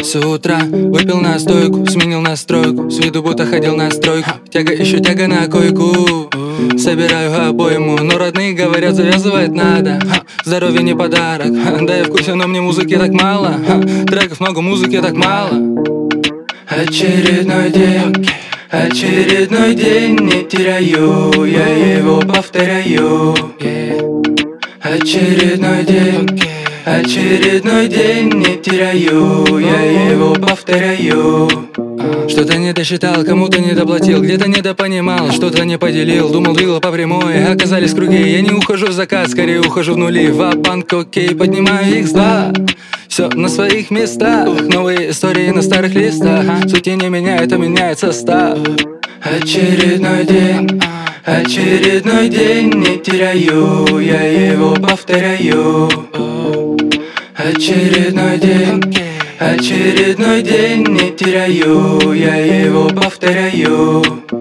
С утра выпил настойку, сменил настройку, с виду будто ходил на стройку. Тяга, еще тяга на койку. Собираю обойму, но родные говорят, завязывать надо. Здоровье не подарок, да я в курсе, но мне музыки так мало. Треков много, музыки так мало. Очередной день, очередной день, не теряю, я его повторяю. Очередной день, очередной день, не теряю, я его повторяю. Что-то не досчитал, кому-то не доплатил, где-то недопонимал, что-то не поделил. Думал, двигал по прямой, оказались круги. Я не ухожу в закат, скорее ухожу в нули. Ва-банк, окей, поднимаю X2. Все на своих местах, новые истории на старых листах. Сути не меняет, а меняет состав. Очередной день, очередной день, не теряю, я его повторяю. Очередной день, очередной день, не теряю, я его повторяю.